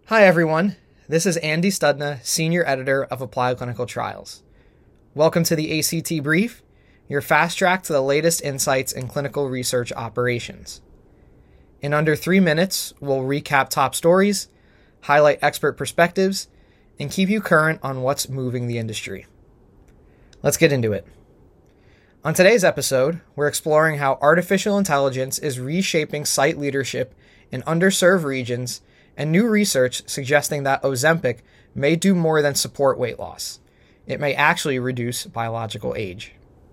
Hi everyone, this is Andy Studna, Senior Editor of Applied Clinical Trials. Welcome to the ACT Brief, your fast track to the latest insights in clinical research operations. In under 3 minutes, we'll recap top stories, highlight expert perspectives, and keep you current on what's moving the industry. Let's get into it. On today's episode, we're exploring how artificial intelligence is reshaping site leadership in underserved regions and new research suggesting that Ozempic may do more than support weight loss. It may actually reduce biological age.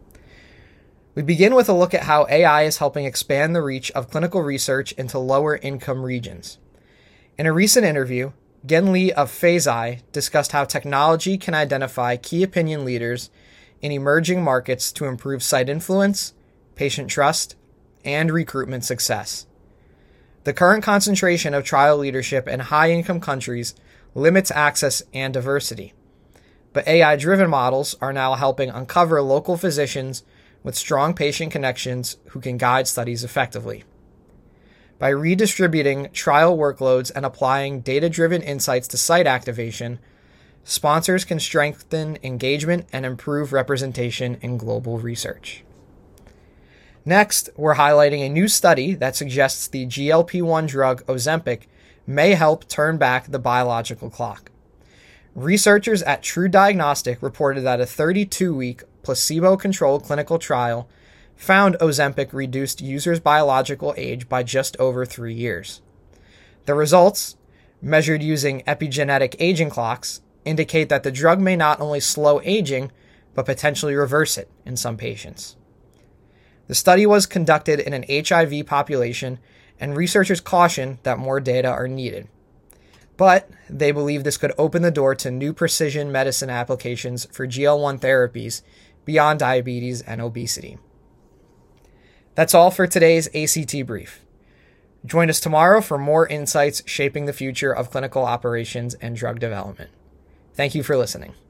We begin with a look at how AI is helping expand the reach of clinical research into lower income regions. In a recent interview, Gen Lee of Phaseye discussed how technology can identify key opinion leaders in emerging markets to improve site influence, patient trust, and recruitment success. The current concentration of trial leadership in high-income countries limits access and diversity, but AI-driven models are now helping uncover local physicians with strong patient connections who can guide studies effectively. By redistributing trial workloads and applying data-driven insights to site activation, sponsors can strengthen engagement and improve representation in global research. Next, we're highlighting a new study that suggests the GLP-1 drug Ozempic may help turn back the biological clock. Researchers at True Diagnostic reported that a 32-week placebo-controlled clinical trial found Ozempic reduced users' biological age by just over 3 years. The results, measured using epigenetic aging clocks, indicate that the drug may not only slow aging, but potentially reverse it in some patients. The study was conducted in an HIV population, and researchers caution that more data are needed. But they believe this could open the door to new precision medicine applications for GLP-1 therapies beyond diabetes and obesity. That's all for today's ACT Brief. Join us tomorrow for more insights shaping the future of clinical operations and drug development. Thank you for listening.